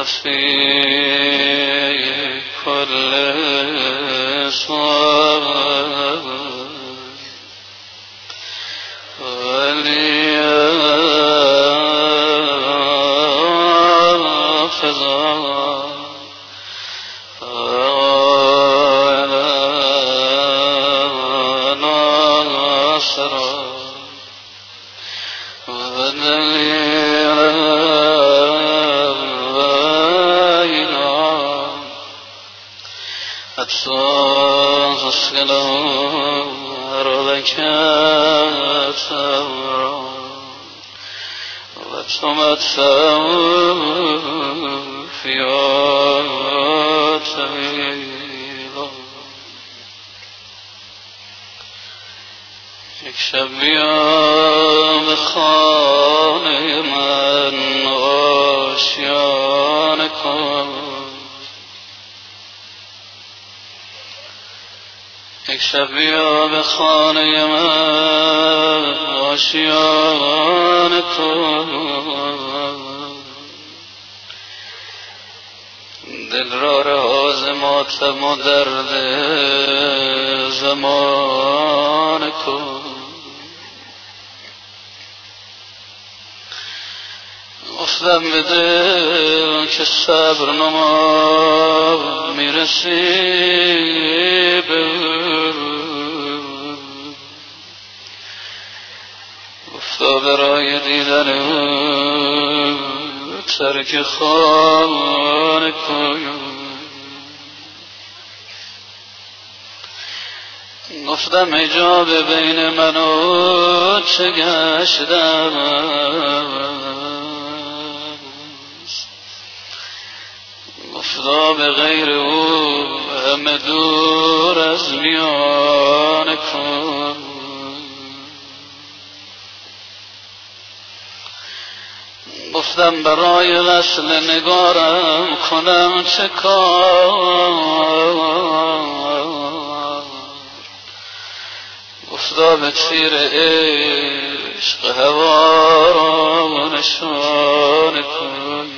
وفي كل صواب وليحفظا ناصرا یک شب بیا به خانه من آشیانه کن، یک شب بیا به خانه من آشیانه کن، دل را راز ماتم و درد زمان کن. گفتم به دل که صبر نما میرسی به گفتا برای دیدن ترک خانه کن. گفتم حجاب بین من و چه گشتم، گفتا به غیر او همه دور از میان کن. گفتم برای وصل نگارم کنم چه کار، گفتا به تیر عشق هوا را نشان کن.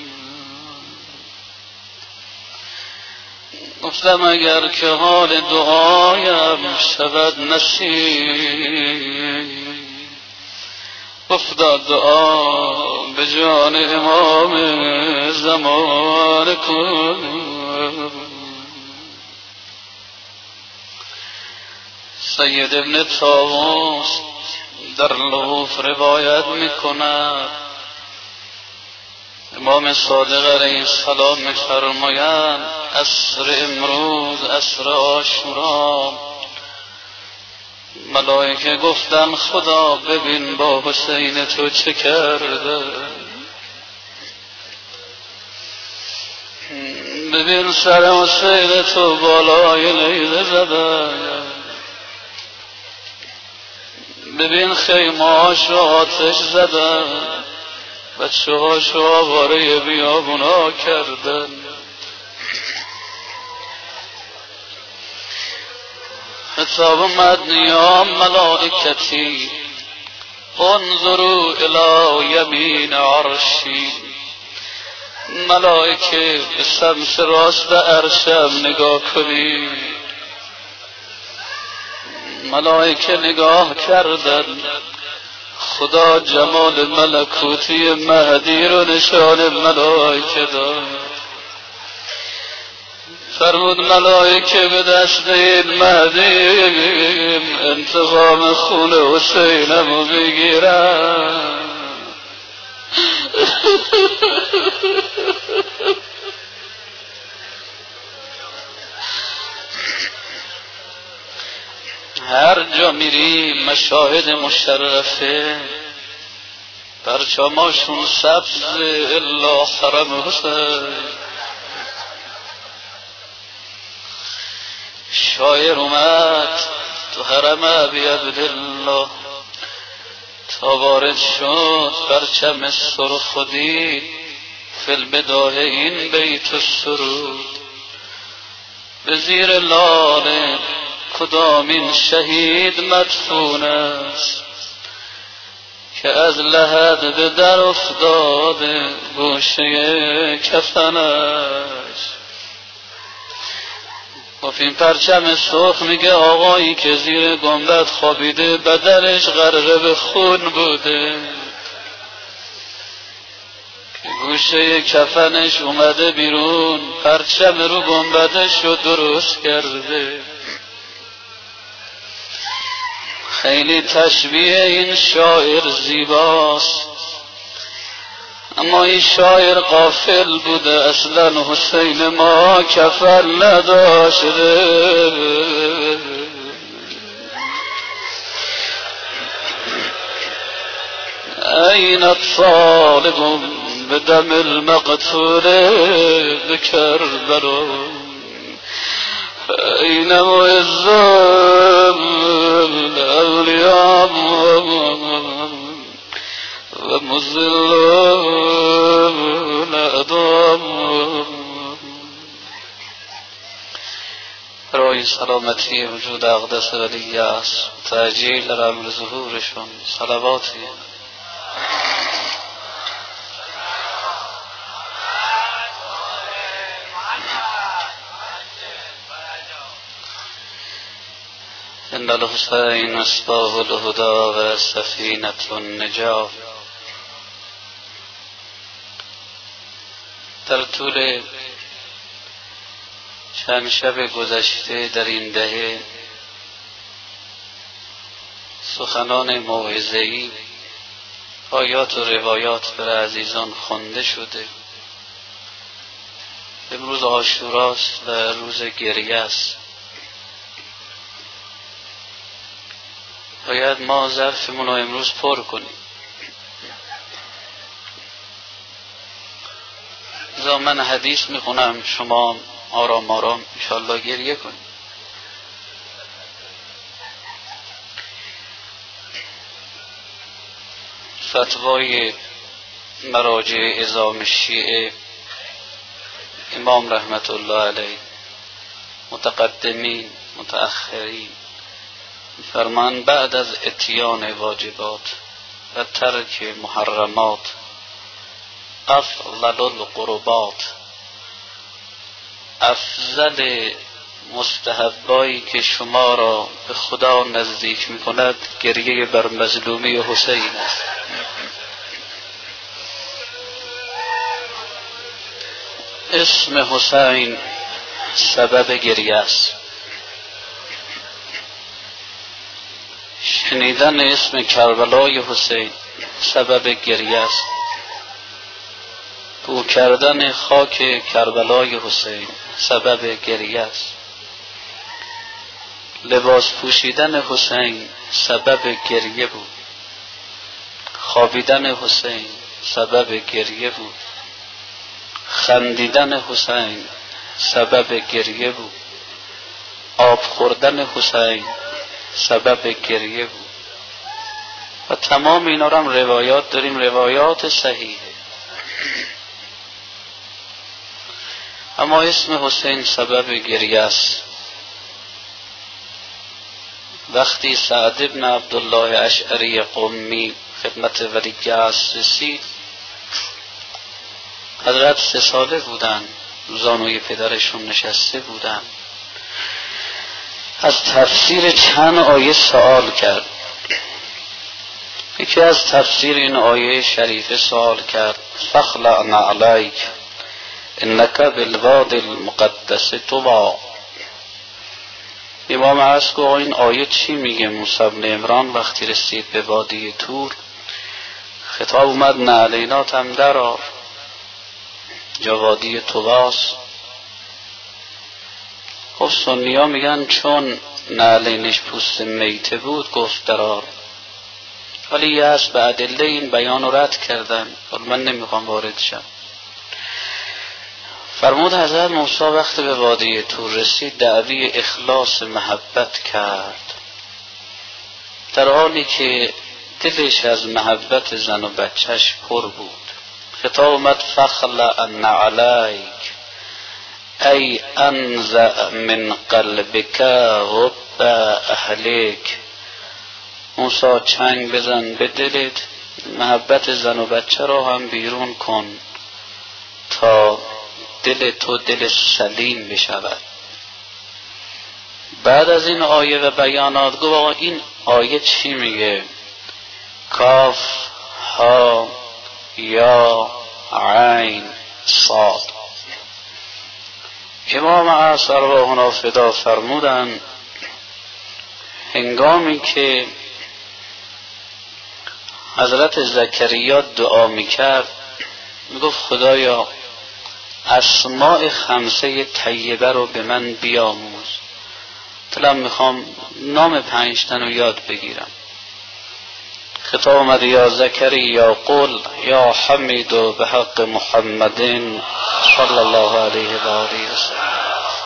گفتم اگر که حال دعایم شود نصیب، گفتا دعا به جان امام زمان کن. سید ابن طاووس در لوف روایت میکند امام صادق علیه السلام میفرمایند عصر امروز عصر عاشورا ملائکه گفتن خدا ببین با حسین تو چه کرده، ببین سر حسین تو بالای لیله زده، ببین خیمه هاشو آتش زده، بچه هاشو آواره بیابونا کردن. خطاب مدنیام ملائکتی انظروا الی یمین عرشی، ملائکه به سمت راست عرشم نگاه کنی. ملائکه نگاه کردن، خدا جمال ملکوتی مهدی رو نشان ملائکه داد. فرمود ملائکه به دست این مهدی انتقام خون حسینمو بگیرن. هر جا میری مشاهد مشرفه پرچماشون سبز الا حرم حسین. شاعر اومد تو حرم ابی عبدالله تا وارد شد پرچم سرخ و دید فی البدایه این بیت السرود، به زیر لاله کدامین شهید مدفون است که از لحد به در افتاده گوشه کفنش. گفت این پرچم سرخ میگه آقایی که زیر گنبد خوابیده بدنش غرقه به خون بوده، که گوشه کفنش اومده بیرون، پرچم رو گنبدش رو درست کرده. خیلی تشبیه این شاعر زیباست، اما این شاعر غافل بوده، اصلا حسین ما کفن نداشته. این الطالب بدم المقتول بكربلا فأين معز الأولياء ومذل الأدام. برای سلامتی وجود اقدس ولی است، تأجیل در امر ظهورشون صلواتی. ان الحسین مصباح الهدى و سفینة النجاة. در طول چند شب گذشته در این دهه سخنان موعظه‌ای، آیات و روایات بر عزیزان خوانده شده. امروز عاشوراست و روز گریه است. باید ما ظرفمون رو امروز پر کنیم. لذا من حدیث میخونم، شما آرام آرام انشاءالله گریه کنید. فتوای مراجع عظام شیعه امام رحمت الله علیه، متقدمین متأخرین، فرمان بعد از اتیان واجبات و ترک محرمات افضل القربات، افضل مستحبایی که شما را به خدا نزدیک می کند گریه بر مظلومی حسین است. اسم حسین سبب گریه است. شنیدن اسم کربلای حسین سبب گریه است. بو کردن خاک کربلای حسین سبب گریه است. لباس پوشیدن حسین سبب گریه بود. خوابیدن حسین سبب گریه بود. خندیدن حسین سبب گریه بود. آب خوردن حسین سبب گریه بود. و تمام اینا رو هم روایات داریم، روایات صحیحه. اما اسم حسین سبب گریه است. وقتی سعد بن عبدالله اشعری قمی خدمت ولی یزد رسید، حضرت 3 ساله بودن، زانوی پدرشون نشسته بودن. از تفسیر چند آیه سوال کرد. یکی از تفسیر این آیه شریفه سوال کرد: فخلع نعلیک انک بالوادی المقدس طوی. امام عرض گفت این آیه چی میگه؟ موسی بن عمران وقتی رسید به وادی طور، خطاب اومد نعلینات هم در آر، جا وادی طواست. خب سنی ها میگن چون نعلینش پوست میته بود گفت درار، ولی یه از به ادله این بیان رو رد کردن، من نمیخوام وارد شم. فرمود حضرت موسی وقتی به وادی طور رسید دعوی اخلاص محبت کرد، در حالی که دلش از محبت زن و بچهش پر بود. خطاب اومد فخلع نعلیک ای انزع من قلبک حب اهلک. موسی چنگ بزن به دلت محبت زن و بچه را هم بیرون کن تا دل تو دل سلیم بشود. بعد از این آیه و بیانات گفت آقا این آیه چی میگه؟ کاف ها یا عین صاد. امام عصر ارواحنا فدا فرمودن هنگامی که حضرت زکریا دعا میکرد میگفت خدایا اسماء خمسه طیبه رو به من بیاموز، دلم میخوام نام 5 تن رو یاد بگیرم. خطاب آمد یا زکریا قل یا حمید به حق محمد صلی الله علیه و آله وسلم،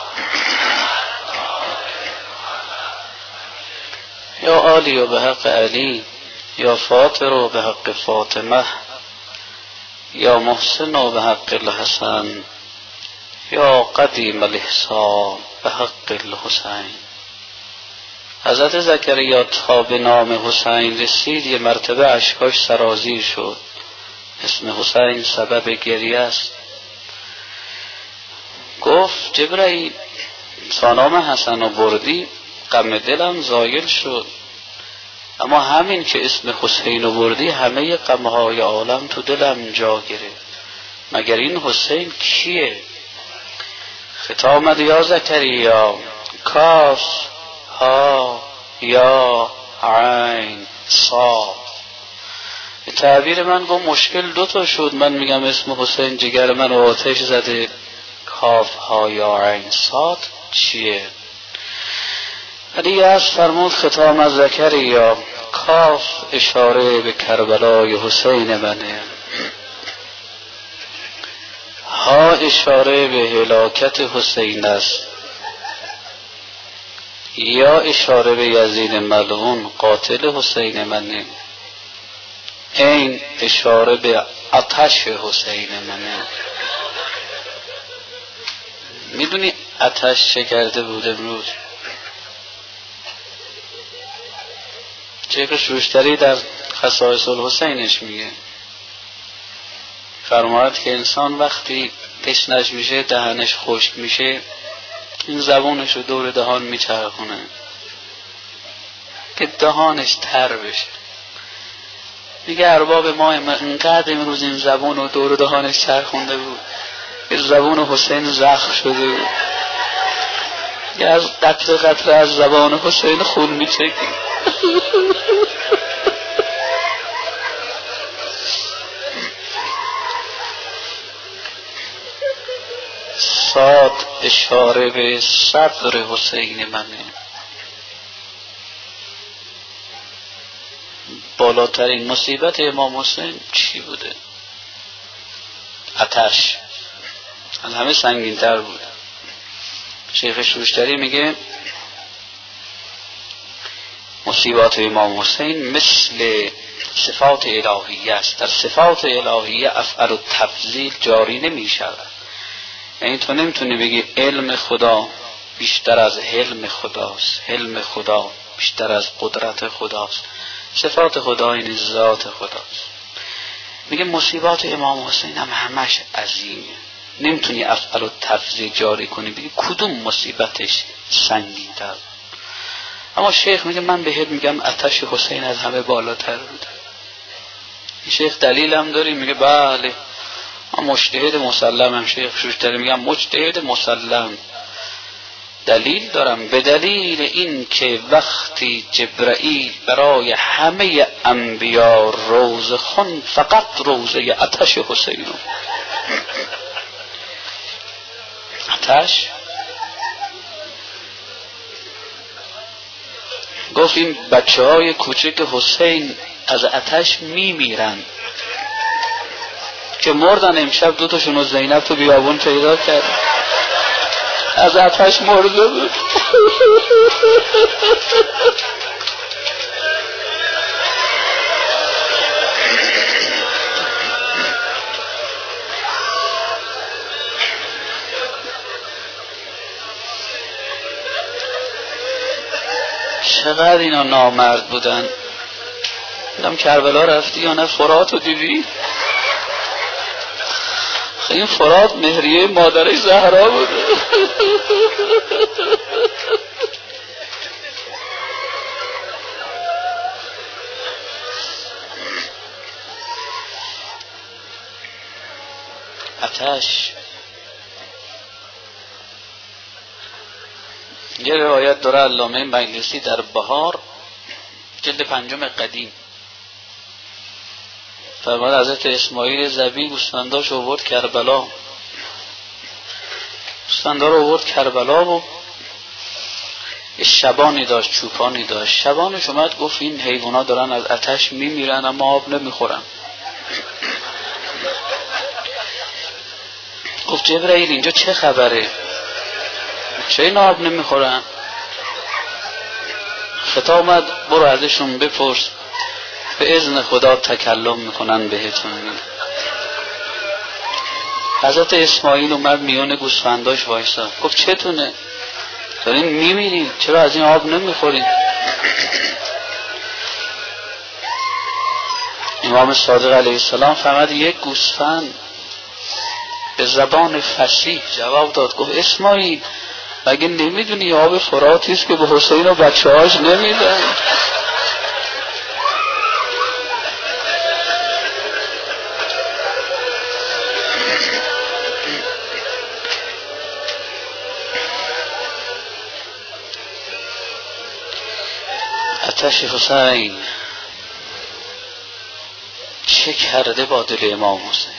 یا علی و به حق علی، یا فاطر به حق فاطمه، یا محسن به حق الحسن، یا قدیم الاحسان به حق الحسین. حضرت زکریا تا به نام حسین رسید یه مرتبه اشکاش سرازیر شد. اسم حسین سبب گریه است. گفت جبرئیل تا نام حسن و بردی غم دلم زایل شد، اما همین که اسم حسین رو بردی همه غمهای عالم تو دلم جا گرفت. مگر این حسین کیه؟ خطاب آمد یا زکریا کاف ها یا عین صاد. به تعبیر من گفت مشکل 2 تا شد، من میگم اسم حسین جگر من رو آتش زده، کاف ها یا عین صاد چیه؟ علی از فرمود خطاب از زکریا کاف اشاره به کربلای حسین منه، ها اشاره به هلاکت حسین است، یا اشاره به یزید ملعون قاتل حسین منه، این اشاره به آتش حسین منه. میدونی آتش چه کرده بود امروز؟ شیخ شوشتری در خصائص الحسینش میگه فرماید که انسان وقتی تشنش میشه دهنش خشک میشه این زبونش رو دور دهان میچرخونه که دهانش تر بشه. میگه ارباب ما انقدر امروز این زبون رو دور دهانش چرخونده بود که زبون حسین زخم شده بود، میگه از قطره قطره از زبان حسین خون میچکید. صاد اشاره به صدر حسین منه. بالاترین مصیبت امام حسین چی بوده؟ آتش. از همه سنگین تر بود. شیخ شوشتری میگه مصیبات امام حسین مثل صفات الهیه است. در صفات الهیه افعال و تفضیل جاری نمی شود. یعنی تو نمیتونی بگی علم خدا بیشتر از حلم خداست، حلم خدا بیشتر از قدرت خداست، صفات خدا این ذات خداست. میگه مصیبات امام حسین هم همش عظیمه، نمیتونی افعال و تفضیل جاری کنی بگی کدوم مصیبتش سنگین تر. اما شیخ میگه من بهت میگم آتش حسین از همه بالاتر بوده. شیخ دلیل هم داری؟ میگه بله من مجتهد مسلمم. شیخ شوشتری میگم مجتهد مسلم. دلیل دارم، به دلیل این که وقتی جبرئیل برای همه انبیا روزه خوند فقط روزه آتش حسین رو آتش گفت این بچه های کوچک حسین از آتش میمیرن که مردن. امشب 2 تاشون رو زینب تو بیابون پیدا کرد از آتش مرده بود. چقدر اینا نامرد بودن. دیدم کربلا رفتی یا نه فرات رو دیدی؟ این فرات مهریه مادرش زهرا بوده. آتش یه روایت داره علامه مجلسی در بهار جلد 5 قدیم فرمان حضرت اسماعیل ذبیح گوسفنداش آورد کربلا، گوسفندا رو آورد کربلا و یه شبانی داشت، چوپانی داشت. شبانش اومد گفت این حیوانا دارن از آتش میمیرن اما آب نمیخورن. گفت جبرائیل اینجا چه خبره؟ چه این آب نمیخورن؟ خطاب اومد برو ازشون بپرس به اذن خدا تکلم میکنن بهتون. حضرت اسماعیل اومد میون گوسفنداش وایساد گفت چتونه؟ دارین میمیرین، چرا از این آب نمیخورین؟ امام صادق علیه السلام فرمود یک گوسفند به زبان فصیح جواب داد گفت اسماعیل مگه نمیدونی آب فراتی است که به حسین و بچه‌هاش نمیدن؟ آتش حسین چه کرده با دل امام حسین؟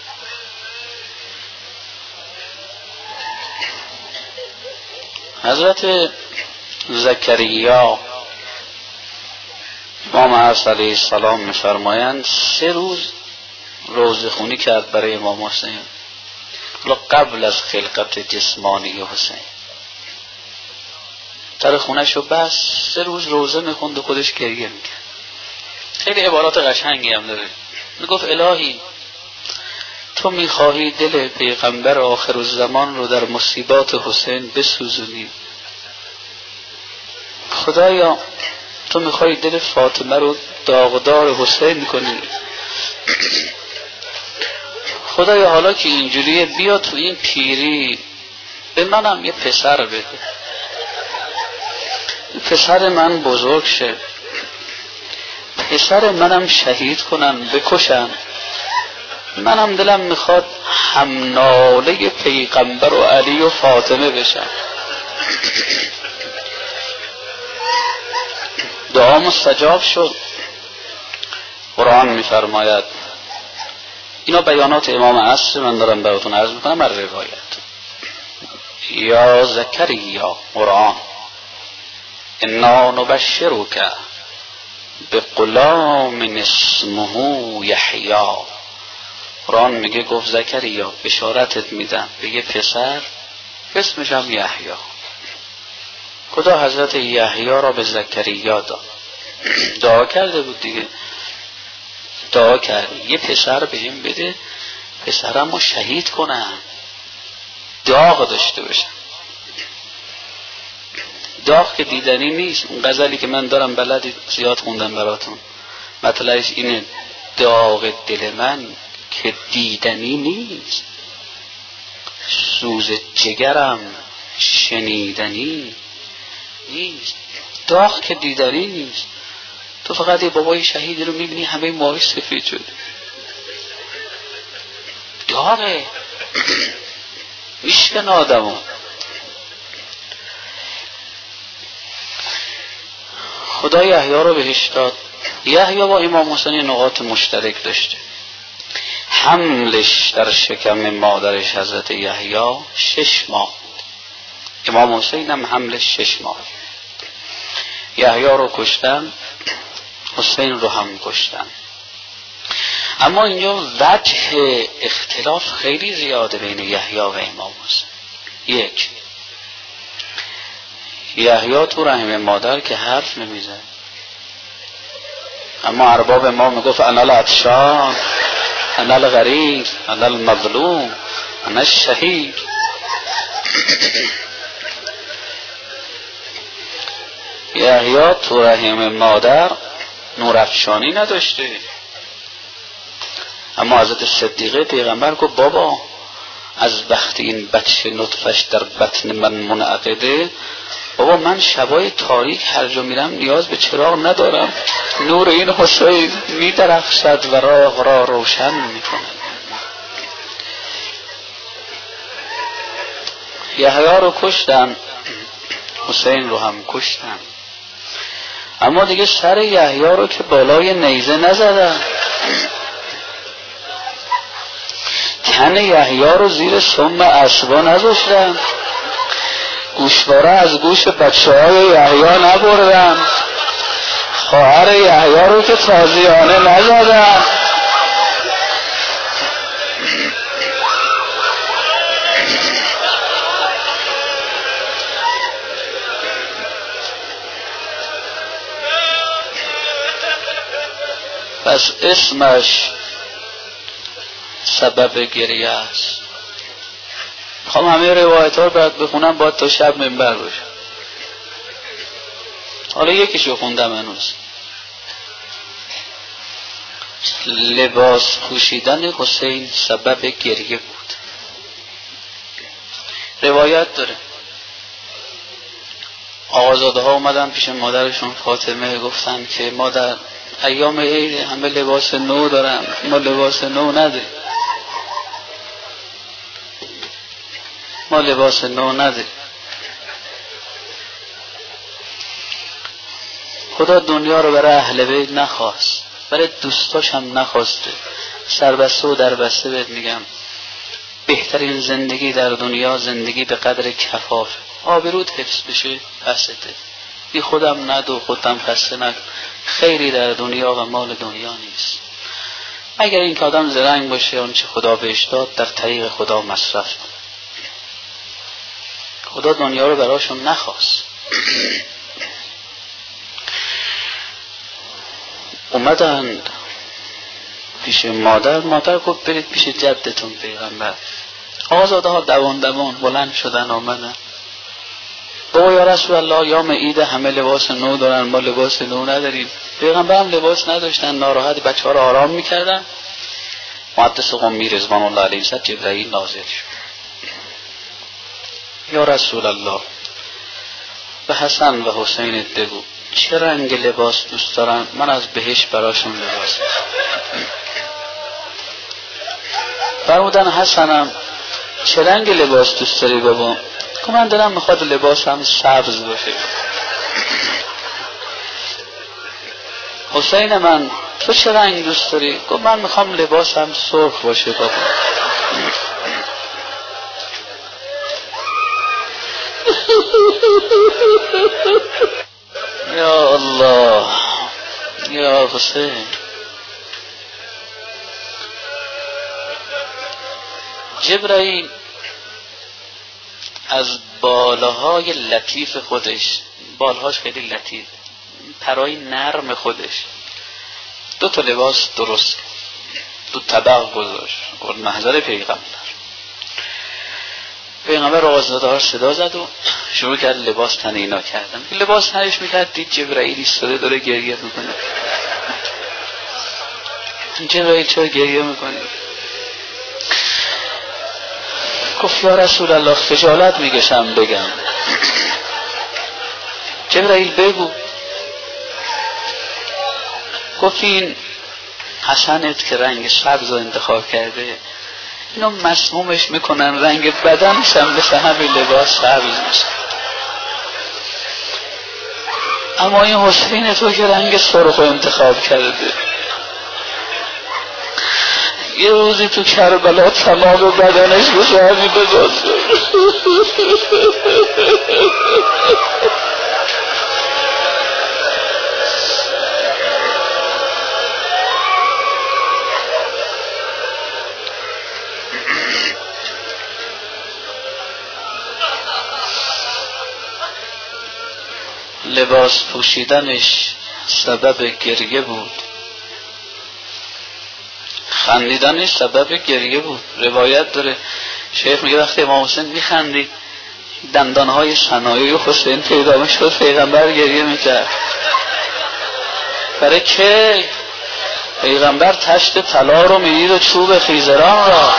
حضرت زکریا امام علیه السلام می‌فرمایند 3 روز روزه خونی کرد برای امام حسین قبل از خلقت جسمانی حسین. در خونش رو بس 3 روز روزه میخوند و خودش گریه میکرد. خیلی عبارات قشنگی هم داره. میگفت الهی تو میخواهی دل پیغمبر آخر الزمان رو در مصیبات حسین بسوزونی. خدایا تو میخوای دل فاطمه رو داغدار حسین کنی. خدایا حالا که اینجوریه بیا تو این پیری به منم یه پسر بده، پسر من بزرگ شه، پسر منم شهید کنن بکشن، منم دلم میخواد همناله پیغمبر و علی و فاطمه بشم. دعا مستجاب شد. قرآن میفرماید، اینا بیانات امام عصر من دارم براتون عرض میکنم بر روایت. یا زکریا قرآن انا نبشرک بغلام اسمه یحیی. قرآن میگه گفت زکریا بشارتت میدم به یه پسر اسمش هم یحیی. خدا حضرت یحیی را به زکریا داد. دعا کرده بود دیگه، دعا کرد یه پسر بهم بده پسرم رو شهید کنم، داغ داشته باشم. داغ که دیدنی نیست. اون غزلی که من دارم بلد زیاد خوندم براتون، مطلعش اینه داغ دل من که دیدنی نیست، سوز جگرم شنیدنی نیست. داغ که دیدنی نیست. تو فقط یه بابای شهید رو میبینی همه ماهی سفید شد. داغه میشکن آدمو. خدا یحیی رو بهش داد. یحیی با امام حسین نقاط مشترک داشته. حملش در شکم مادرش حضرت یحیی 6 ماه، امام حسین هم حملش 6 ماه. یحیی رو کشتن، حسین رو هم کشتن. اما اینجا وجه اختلاف خیلی زیاده بین یحیی و امام حسین. یک، یحیی تو رحم مادر که حرف نمیزد، اما ارباب ما میگفت انا العطشان، انا الغریق، انا المظلوم، انا الشهید. یحیی تو رحم مادر نورافشانی نداشته. اما حضرت صدیقه پیغمبر گفت بابا از وقتی این بچه نطفش در بطن من منعقده، بابا من شبای تاریک هر جا میرم نیاز به چراغ ندارم، نور این حسین میدرخشد و راه را روشن میکنه. یحیی رو کشتن، حسین رو هم کشتن، اما دیگه سر یحیی رو که بالای نیزه نزدن، تن یحیی رو زیر سم اسبا نذاشتن، گوشواره از گوش بچه های یحیی نبردن، خواهر یحیی رو که تازیانه نزدن. پس اسمش سبب گریه است. میخوام همه روایت ها رو باید بخونم، باید تا شب منبر باشم. حالا یکیشو خوندم هنوز. لباس پوشیدن حسین سبب گریه بود. روایت داره آقازاده ها اومدن پیش مادرشون فاطمه، گفتن که مادر ایام عید همه لباس نو دارن، ما لباس نو نداریم، ما لباس نو نداریم. خدا دنیا رو برای اهل بیت نخواست، برای دوستاش هم نخواسته. سربسته و دربسته بهت میگم بهترین زندگی در دنیا زندگی به قدر کفاف، آبروت حفظ بشه پسته، بی خودم ندو خودم خسته نکن. خیری در دنیا و مال دنیا نیست اگر این که آدم زرنگ باشه، اون چه خدا بهش داد در طریق خدا مصرف کنه. خدا دنیا رو براشون نخواست. اومدن پیش مادر گفت برید پیش جدتون پیغمبر. آقازاده ها دوان بلند شدن آمدن، بابا یا رسول الله یام عید همه لباس نو دارن، ما لباس نو نداریم. پیغمبر هم لباس نداشتن، ناراحت بچه ها رو آرام میکردن. محدث قمی رضوان الله علیه زد جبرائیل نازل شد. یا رسول الله به حسن و حسین بگو چه رنگ لباس دوست دارن، من از بهش براشون لباس. فرمودن حسنم چه رنگ لباس دوست داری بابا؟ که من دلم میخواد لباسم سبز باشه. حسین من تو چه رنگ دوست داری؟ گفت من میخوام لباسم سرخ باشه بابا. یا الله یا حسین. جبرائیل از بالاهای لطیف خودش، بالهاش خیلی لطیف، پرای نرم خودش، دو تا لباس درست، دو طبق گذاشت و محضر پیغمبر آقازاده ها صدا زد و شروع کرد لباس تن اینا کردن. لباس تنش میکرد، دید جبرائیل ایستاده داره گریه میکنه. جبرائیل چرا گریه میکنه؟ گفت یا رسول الله خجالت میکشم بگم. جبرائیل بگو. گفت این حسنت که رنگ سبز رو انتخاب کرده، اینو مسمومش میکنن، رنگ بدنش هم مثل همین لباس سبز میشه. اما این حسین تو که رنگ سرخ رو انتخاب کرده، یه روزی تو کربلا تمام بدنش بشه همین لباس. لباس پوشیدنش سبب گریه بود، خندیدنش سبب گریه بود. روایت داره شیخ میگه وقتی امام حسین میخندید دندانهای صنایع حسین پیدا میشد، پیغمبر گریه میکرد. برای که پیغمبر تشت طلا رو میدید و چوب خیزران را.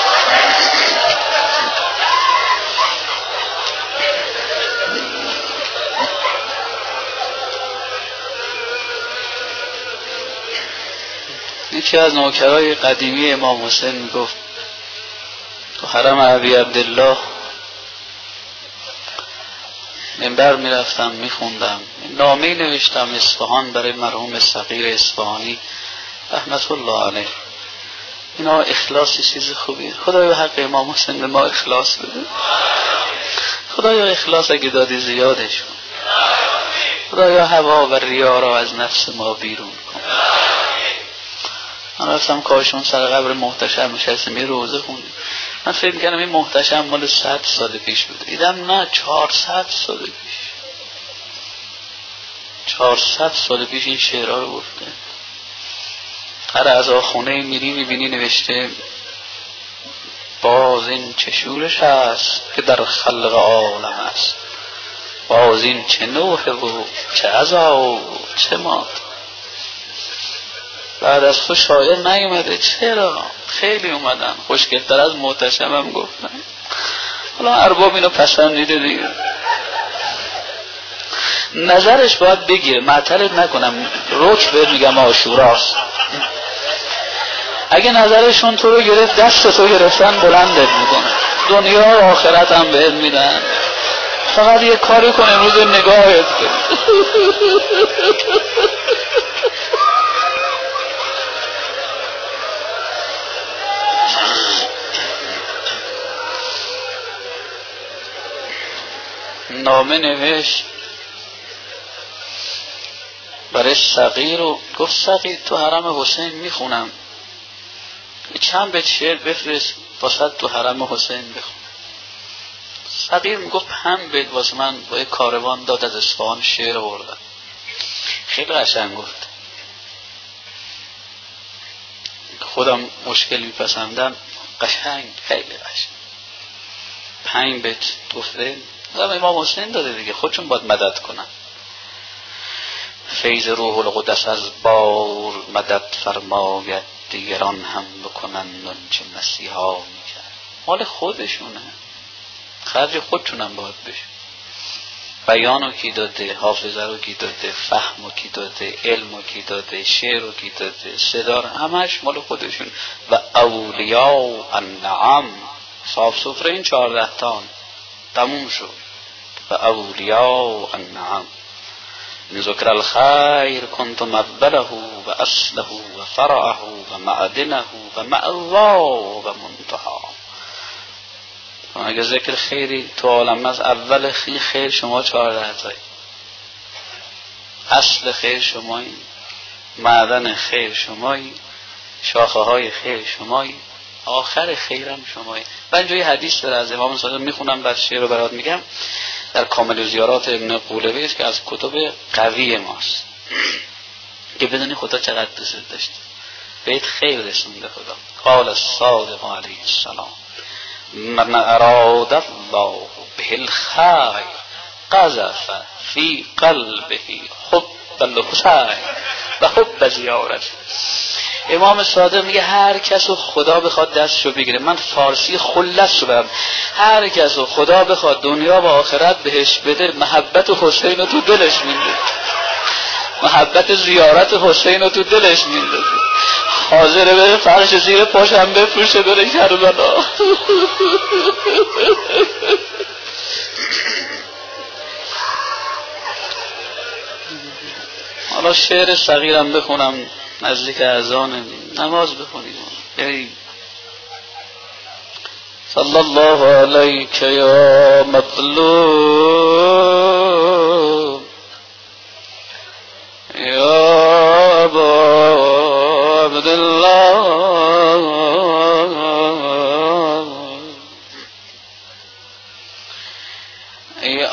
یکی از نوکرای قدیمی امام حسین میگفت تو حرم ابی عبدالله منبر میرفتم میخوندم، نامه نوشتم اصفهان برای مرحوم صغیر اصفهانی رحمت الله علیه. اینا اخلاصی چیز خوبیه. خدایا حق امام حسین به ما اخلاص بده. خدایا اخلاص اگه دادی زیادش کن. خدایا هوا و ریا را از نفس ما بیرون کن. من رفتم کاشون سر قبر محتشم نشستم یه روزه خوندیم. من فکر میکنم این محتشم مال 100 سال پیش بود، دیدم نه 400 سال پیش. 400 سال پیش این شعرها رو گفته. هر اعضا خونه میری میبینی نوشته باز این چه شورش است که در خلق عالم است، باز این چه نوح و چه عزا و چه مات. بعد از تو شاعر نیومده؟ چرا؟ خیلی اومدن خوشگلتر از محتشم هم گفتن. حالا ارباب اینو پسندیده دیگه، نظرش باید بگیره. معطلت نکنم، رک بهت میگم عاشوراست. اگه نظرشون تو رو گرفت دست تو گرفتن بلندت میکنه، دنیا و آخرت هم بهت میدن. فقط یه کاری کن امروز نگاهت کن. نامه نوشت برای صغیر و گفت صغیر تو حرم حسین میخونم، چند بیت شعر بفرست واسه تو حرم حسین بخون. صغیر میگفت 5 بیت واسه من با یک کاروان داد از اصفهان شعر آوردم. خیلی قشنگ گفت. خودم مشکل میپسندم، قشنگ، خیلی قشنگ. 5 بیت گفته امام حسین داده دیگه، خودشون باید مدد کنن. فیض روح القدس از بار مدد فرماید، دیگران هم بکنن آنچه مسیحا میکرد. مال خودشونه، خرج خودشونم باید بشه. بیانو کی داده، حافظه رو کی داده، فهمو کی داده، علمو کی داده، شعرو کی داده، صدا، همش مال خودشون. و اولیاء النعم، صاف سفره این 14 تا تموم شد. و اولیاء النعم من ذکر الخیر کنت مقبله و اصله و فرعه و معدنه و مأوا و منتها. اگه ذکر خیری تو عالم از اول خیر شما 14 تایی، اصل خیر شمایی، معدن خیر شمایی، شاخه های خیر شمایی، آخر خیرم شمایی. من جای حدیث داره از امام صادق میخونم، بعد شعر رو برات میگم. در کامل زیارات ابن قولوی است که از کتب قوی ماست که بدونی خدا چقدر دوست داشته. بیت خیر رسونده خدا. قال الصادق علیه السلام من اراد الله به الخیر قذف فی قلبه حب الحسین و حب زیارت. امام صادق میگه هر کس رو خدا بخواد دستشو بگیره، من فارسی خلص رو برم، هر کس رو خدا بخواد دنیا و آخرت بهش بده، محبت حسین رو تو دلش میندازه، محبت زیارت حسین رو تو دلش میندازه، حاضره بره فرش زیر پاشم بفروشه بره کربلا. حالا شعر صغیرم بخونم نزدیک اذان نماز بخونیم. صلی الله علیک یا مطلوب یا ابا عبدالله، ای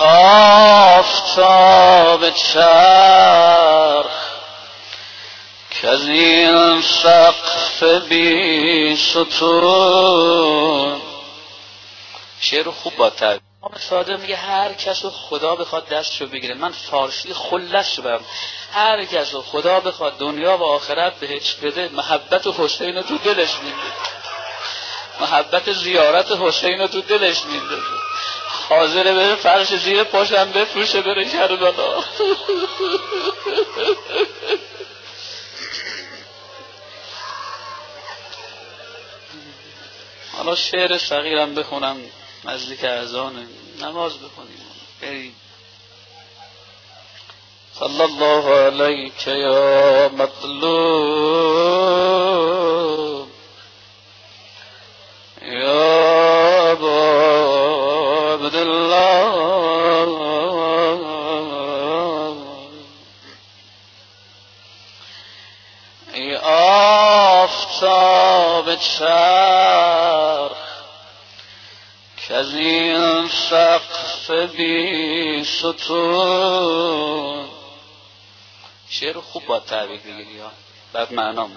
آفتاب چرخ که از این سقف بی ستون. شعر خوب با امام صادق میگه هر کس رو خدا بخواد دستشو بگیره، من فارسی خلص برم، هر کس رو خدا بخواد دنیا و آخرت بهش بده، محبت حسین رو تو دلش میده، محبت زیارت حسین رو تو دلش میده، حاضره بره فرش زیر پاشم بفروشه بره کربلا. حالا شعر صغیرم بخونم نزدیک اذان نماز بخونیم بریم. صلی الله علیک یا مطلوب یا ابا عبدالله، ای آفتاب چرخ که از این سقف بی ستون. شعر خوب باید تعبیر بگیری یا بعد معنا.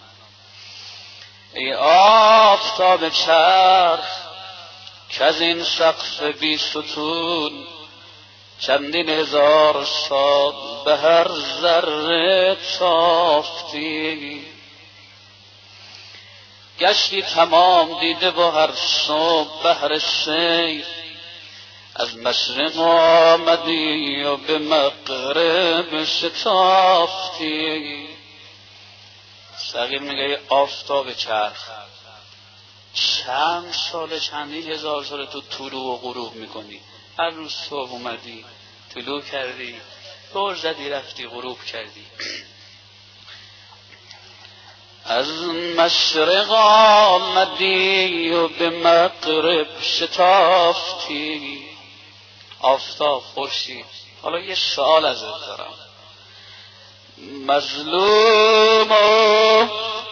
ای آفتاب چرخ که از این سقف بی ستون، چندین هزار سال به هر ذره تافتی، گشتی تمام دیده و هر صبح بهر سیر، از مشرق آمدی و به مغرب شتافتی. صغیر میگه آفتاب چرخ چند سال چندین هزار سال تو طلوع و غروب میکنی، هر روز صبح اومدی طلوع کردی، دور زدی رفتی غروب کردی. از مشرق آمدی و به مغرب شتافتی. آفتاب خورشید. حالا یه سوال ازت دارم، مظلوم و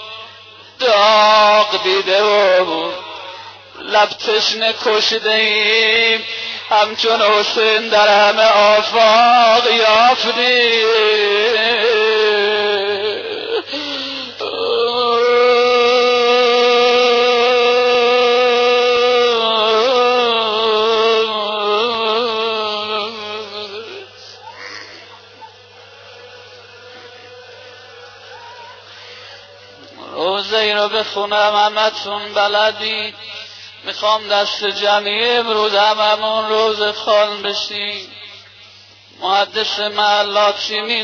داغ دیده و لب تشنه کشیده ایم، همچون حسین در همه آفاق یافتی. روزه ای رو بخونم همتون بلدی، میخوام دست جمعی امروز هممون روز خوان بشیم. محدث محلاتی می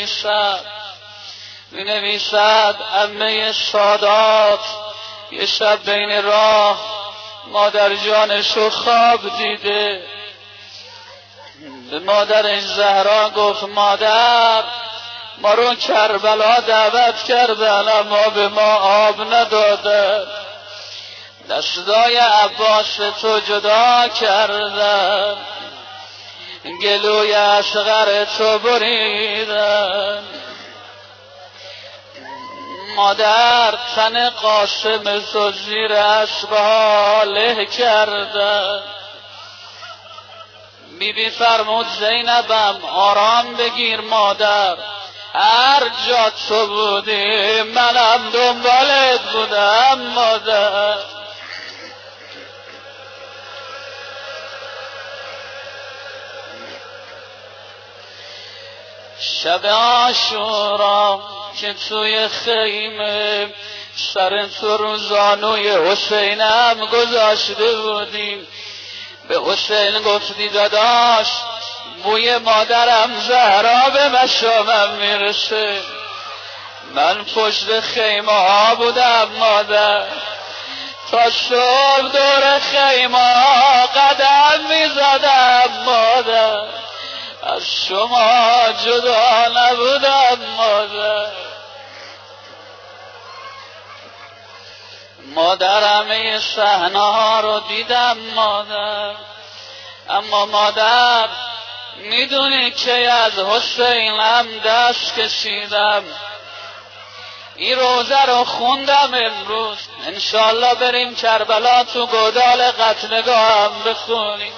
نویسد عمه سادات یه شب بین راه مادر جانشو خواب دیده، به مادرش زهرا گفت مادر ما رو کربلا دعوت کردن اما به ما آب ندادن، دستای عباس تو جدا کردن، گلوی اصغر تو بریدن، مادر تن قاسم تو زیر اسبها له کردن. بیبی فرمود زینبم آرام بگیر مادر، هر جا تو بودی منم دنبالت بودم مادر. شب عاشورا که توی خیمه سر تو رو زانوی حسینم گذاشته بودیم، به حسین گفتی داداش بوی مادرم زهرا به مشامم میرسه، من پشت خیمه ها بودم مادر، تا صبح دور خیمه ها قدم میزدم مادر، از شما جدا نبودم مادر. مادر همه صحنه ها رو دیدم مادر، اما مادر میدونی که از حسینم دست کشیدم، این روزه رو خوندم امروز، انشالله بریم کربلا تو گودال قتلگاه هم بخونیم.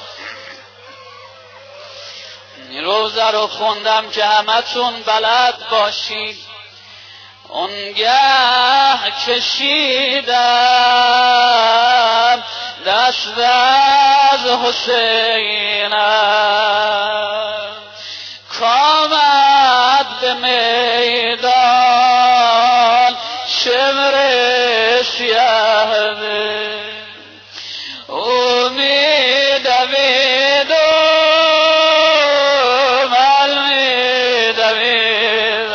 این روزه رو خوندم که همتون بلد باشید، اونگه کشیدم دست از حسینم کامد به میدان شمر سیاه امید دوید مل دوید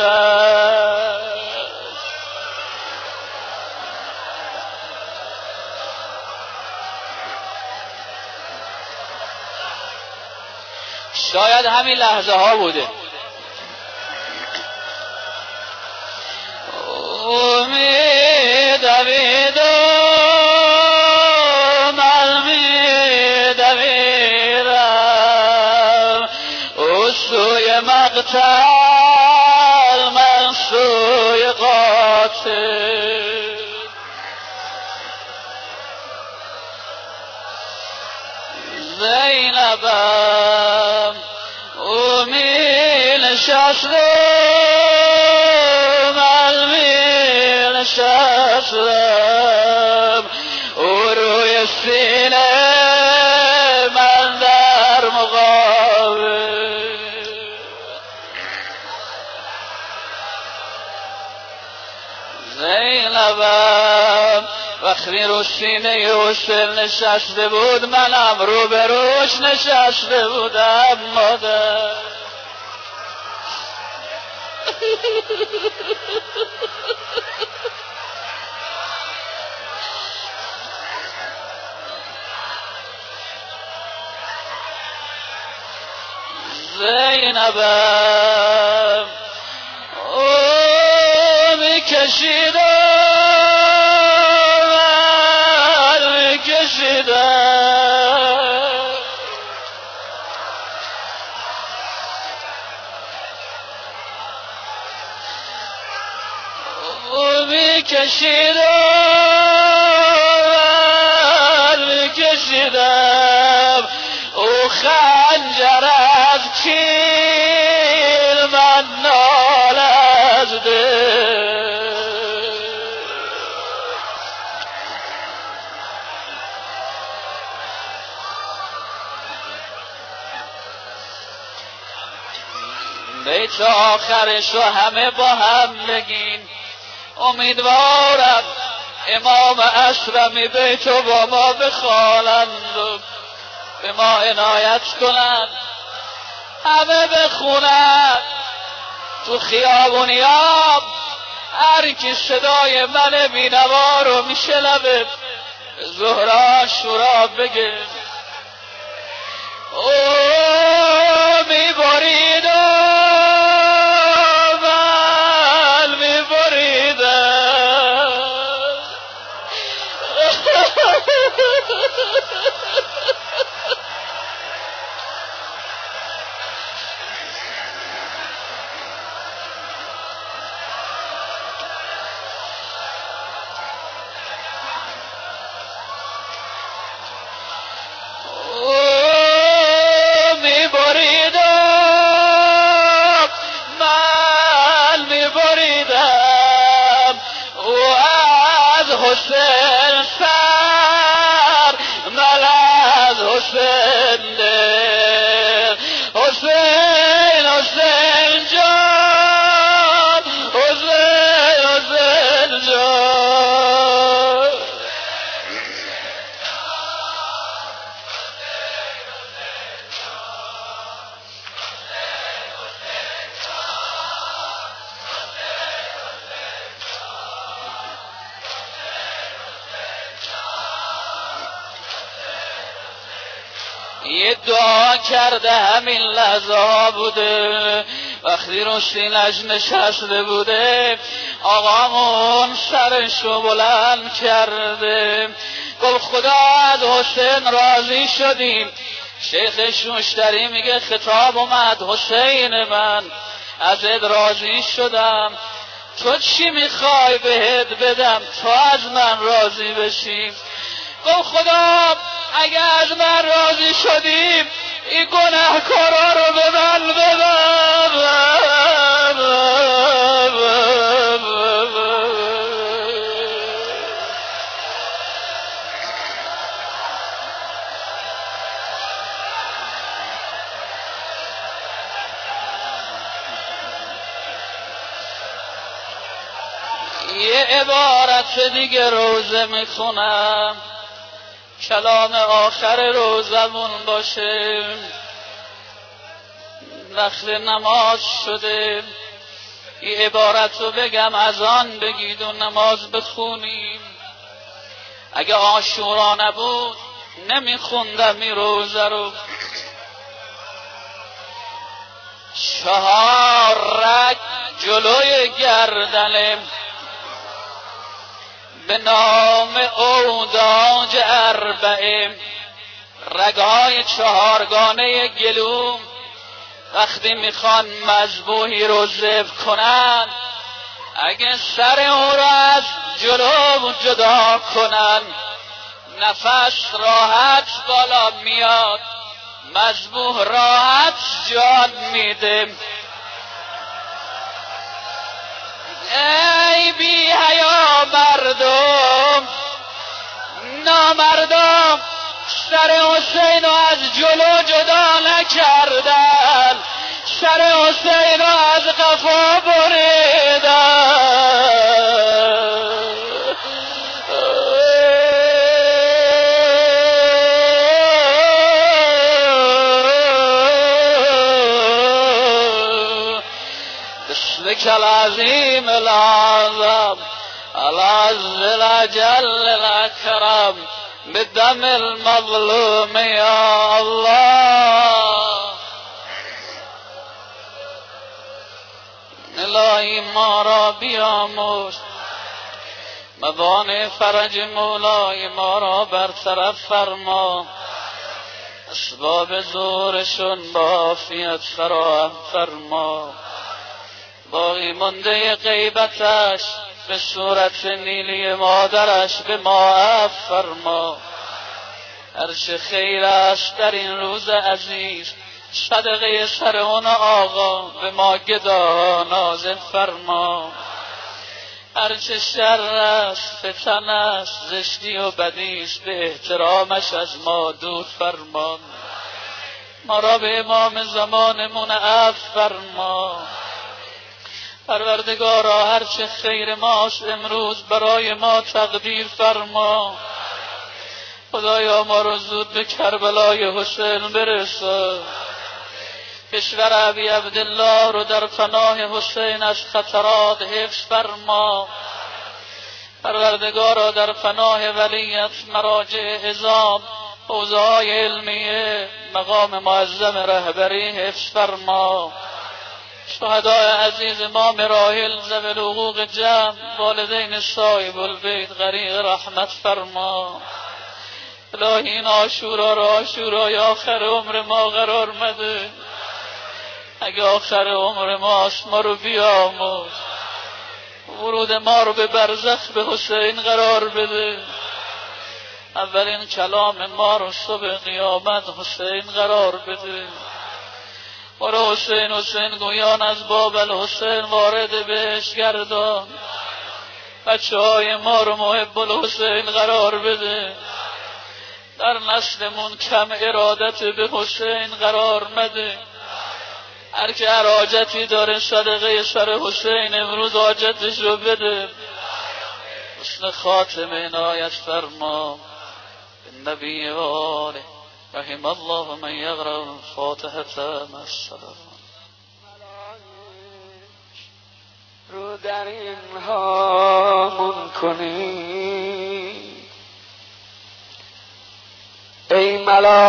شاید همین لحظه ها بوده. امید دوید مل دویدم او سوی مقتل من سوی قاتل زینبم او می نشستم من می نشستم او روی سینه من در مقابل زینبم وقتی رو سینه حسین نشسته بود منم رو به روش نشسته بودم مادر زینبم او میکشیدم او میکشیدم او خنجر از کیل من نال از دل بیت آخرش رو همه با هم بگین. امیدوارم امام اسرمی بیتو با ما بخوانند و به ما عنایت کنند، همه بخونند تو خیابونیاب هر کی صدای من بینوا رو میشنوه زهرا شورا بگه او میبرید و من میبریدم حسین سر من از حسین دل حسین حسین جان حسین حسین جان یه دعا کرده همین لحظه ها بوده وقتی رو سینش نشسته بوده آقامون سرشو بلند کرده گفت خدا از حسین راضی شدیم. شیخ شوشتری میگه خطاب اومد حسین من ازت راضی شدم تو چی میخوای بهت بدم تو از من راضی بشی. گفت خدا اگه از من راضی شدیم این گناهکارا رو به من ببر. یه عبارت دیگه روزه میخونم، کلام آخر روزمون باشه. وقت نماز شده، یه عبارت رو بگم، از آن بگید و نماز بخونیم. اگه عاشورا نبود نمیخوندم این روزه رو. 4 رگ جلوی گردنه به نام اوداج 4 رگهای 4گانه گلو وقتی میخوان مذبوحی رو ذبح کنن، اگه سر او را از جلو جدا کنن نفس راحت بالا میاد، مذبوح راحت جان میده. ای بی حیا مردم، نامردم سر حسین رو از جلو جدا نکردن، سر حسین رو از قفا بریدن. بسمك العظيم الأعظم العز الأجل الأكرم بالدم المظلوم يا الله. الهی ما را بیاموز، موانع فرج مولای ما را برطرف فرما، اسباب زورشون با عافیت فراهم فرما، باقی مانده غیبتش به صورت نیلی مادرش به ما عفو فرما. هرچه خیر است در این روز عزیز صدقه سر اون آقا به ما گدا نازل فرما. هرچه شر است، فتن است، زشتی و بدی است، به احترامش از ما دور فرما. ما را به امام زمانمون عفو فرما. پروردگارا هرچه خیر ماست امروز برای ما تقدیر فرما. خدایا ما رو زود به کربلای حسین برسان. کشور ابی عبدالله رو در پناه حسین از خطرات حفظ فرما. پروردگارا در پناه ولیت مراجع عظام، حوزه‌های علمیه، مقام معظم رهبری حفظ فرما. شهدای عزیز ما مراحل ذوی الحقوق جمع، والدین صاحب البیت غریق رحمت فرما. الهی این عاشورا را عاشورای آخر عمر ما قرار مده. اگه آخر عمر ماست ما رو بیاموز، ورود ما رو به برزخ به حسین قرار بده. اولین کلام ما رو صبح قیامت حسین قرار بده. ما رو حسین حسین گویان از باب الحسین وارد بهش گردان. بچه های ما رو محب الحسین قرار بده. در نسلمون کم ارادت به حسین قرار مده. هر که هر حاجتی داره صدقه سر حسین امروز حاجتش رو بده. حسن خاتم عنایت فرما. النبی و آله رحم الله من یقرأ فاتحة مع السلام. رو در این هامون کنی ای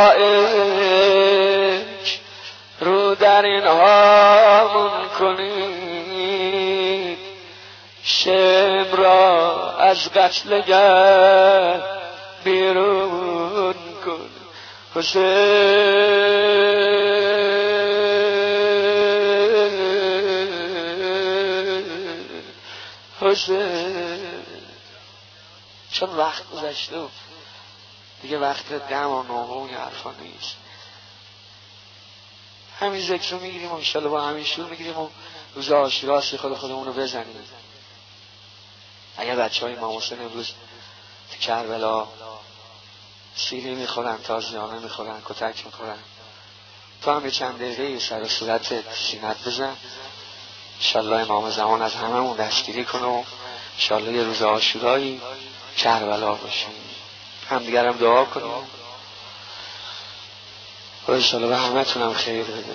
ملائک، رو در این هامون کنی، شم را از قتلگر بیرون کن. حسین چون وقت گذشته دیگه وقت دم و نوحه و حرفا نیست. همین ذکر رو میگیریم و انشالله با همین شور میگیریم و روز عاشورا خودمون رو بزنیم. اگر بچه های امام حسین امروز تو کربلا سیلی میخورن، تازیانه میخورن، کتک میخورن، تو هم یه چند دقیقه سر صورت سینت بزن. انشالله امام زمان از هممون دستگیری کنه و انشاءالله یه روز عاشورایی کربلا باشیم، همدیگرم دعا کنیم و انشاءالله به همتونم خیر بده.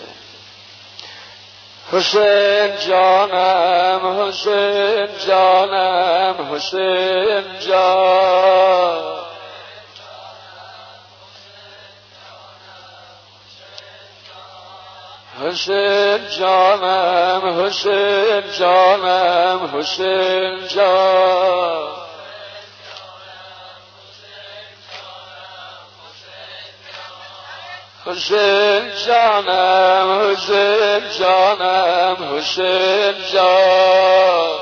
حسین جانم، حسین جانم، حسین جان، حسین جانم، حسین جانم، حسین جان، حسین جانم، حسین جانم، حسین جان،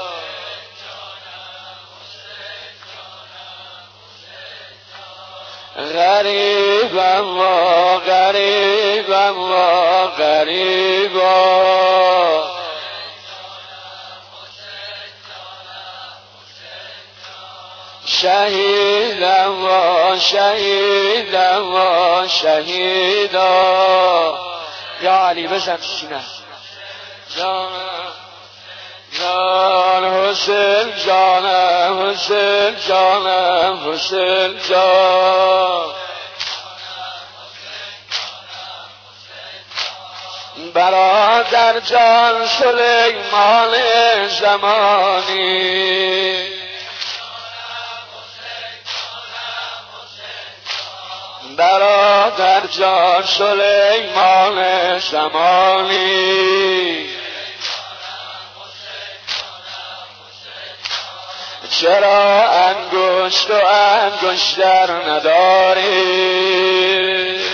غریبم و غریبم و غریبم، شهیدم و شهیدم و شهیدم. یا علی بزن سینه جان حسین جانم، حسین جانم، حسین جان، برادر جان سلیمان زمانی، برادر جان سلیمان زمانی، چرا انگشت و انگشتر نداری؟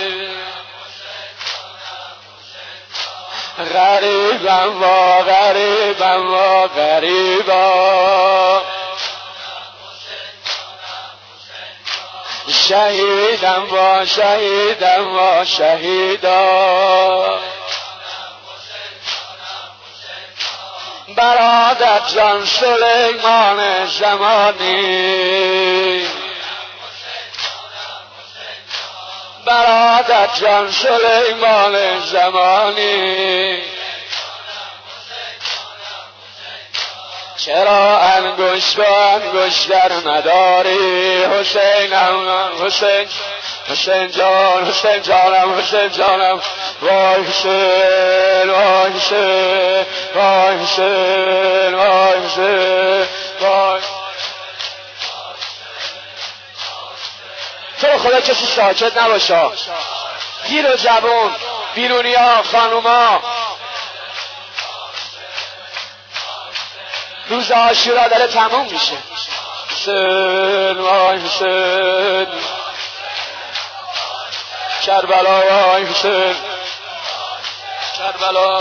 غریبم و غریبم و غریبم، شهیدم و شهیدم و شهیدم، برادر جان سلیمان زمانی، برادر جان سلیمان زمانی، چرا انگشت و انگشتر نداری؟ حسینم، حسین، حسین جان، حسین جانم، حسین جانم، وای حسین، وای حسین، وای حسین، وای حسین، وای. تو خدا کسی ساکت نباشه، گیر و زبون، بیرونی ها، خانوما، روز عاشورا داره تموم میشه. حسین، وای حسین، کربلا، وای حسین، کربلا،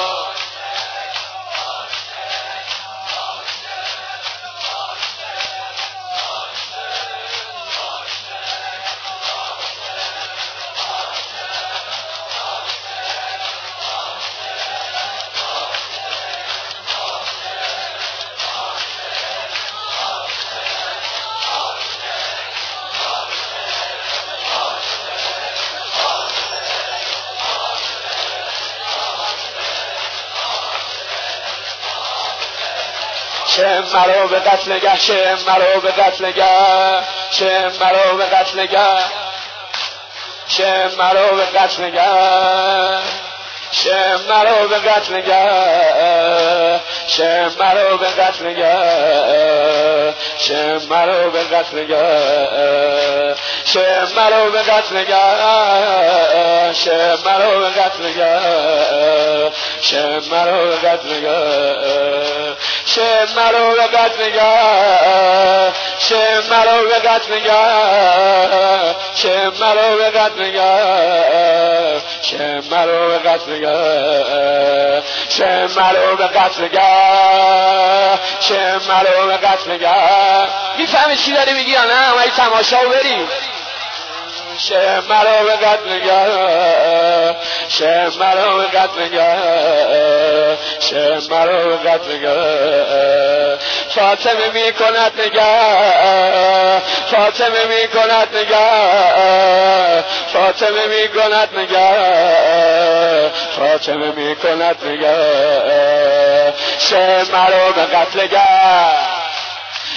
چه مرا به قتل نگه، چه مرا به قتل نگه، چه مرا به قتل نگه، چه مرا به قتل نگه، چه مرا به قتل نگه، چه مرا به قتل نگه، چه مرا به قتل نگه، چه مرا به قتل نگه، چه مرا به قتل نگه، چه مرا به قتل نگه، چه مرا به قتل نگه، چه مرا به قتل نگه، چه مرا به قتل نگه، چه مرا به قتل نگه، چه مرا به قتل نگه، چه مرا به قتل نگه. میفهمی چی داری میگی یا نه؟ اومدی تماشا بری. چه مرا به قتل نگه، چه مرا به قتل نگه، چه مرا به قتل نگه، فاطمه میکند نگه، فاطمه میکند نگه، فاطمه میکند نگه، فاطمه میکند نگه، چه مرا به قتل نگه،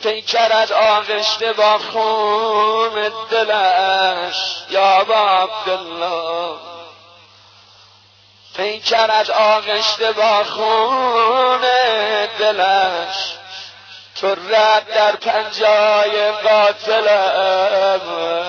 پیکرد آغشته با خون دلش یا با عبدالله، پیکرد آغشته با خون دلش، ترد در پنجای قاتلم،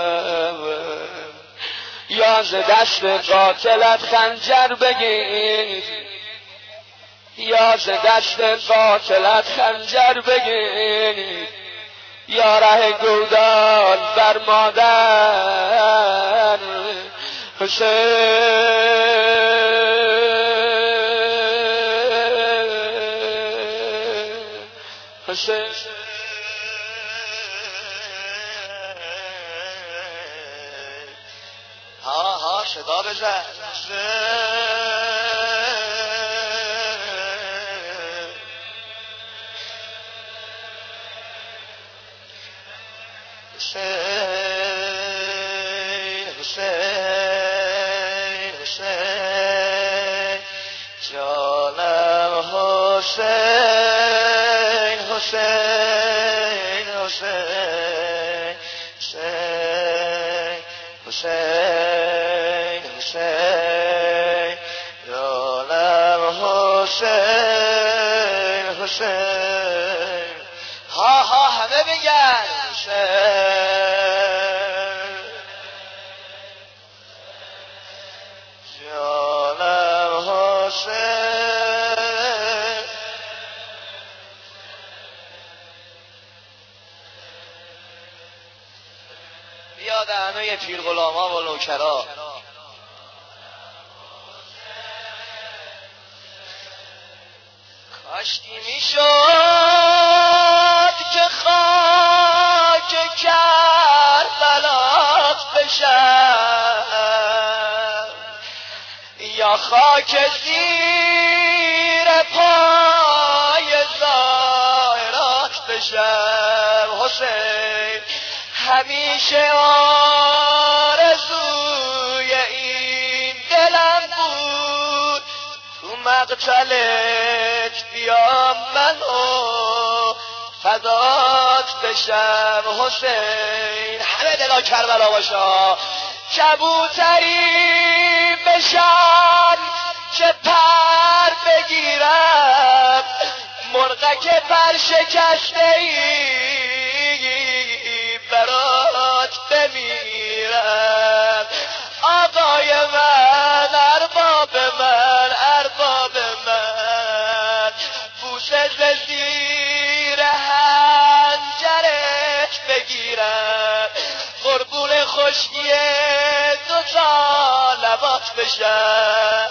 یا ز دست قاتلت خنجر بگیر، یا ز دست قاتلت خنجر بگیر، یا ره گودال بر مادر حسین ها صدا بزن حسین جانم حسین حسین حسین حسین حسین جانم حسین حسین ها همه بگن حسین جانم حسین بیاد همه پیر غلاما و نوکرا کاشکی میشد که خاک کربلا بشم، یا خاک زیر پای زائرات بشم. حسین همیشه آرزوی این دلم بود، تو مقتلت بیام منو فدات بشم. حسین همه دلا کربلا باشا، کبوتری بشم که پر بگیرم، مرغک پر شکسته ای برات بمیرم. آقای من ارباب من بوسه ز زیر حنجرت بگیرم، قربون خشکی دوتا لبات بشم.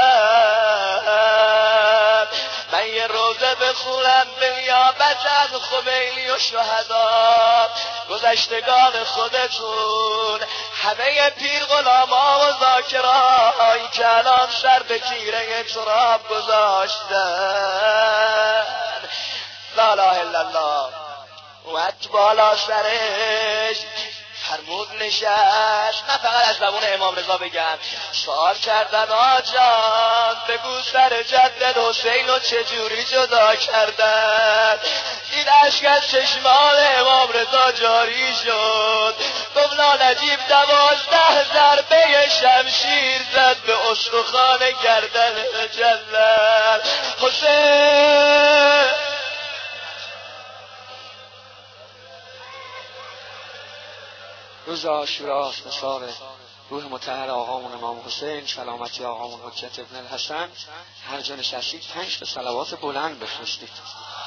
من یه روزه بخونم به نیابت از خمینی و شهدا، گذشتگان خودتون همه پیر غلاما و ذاکرایی که الان سر به تیره تراب گذاشتن. لا اله الا الله. اومد بالا سرش فرمود نشست. من فقط از زبون امام رضا بگم، سوال کردن آجان بگو سر جدد حسین رو چجوری جدا کردن. این عشق از چشمان امام رضا جاری شد. مولا نجیب 12 ضربه شمشیر زد به استخوان گردن جلل حسین. روز عاشوراست، نثار روح مطهر آقامون امام حسین، سلامتی آقامون حجت ابن الحسن. هر جا نشستید 5 تا صلوات بلند بفرستید.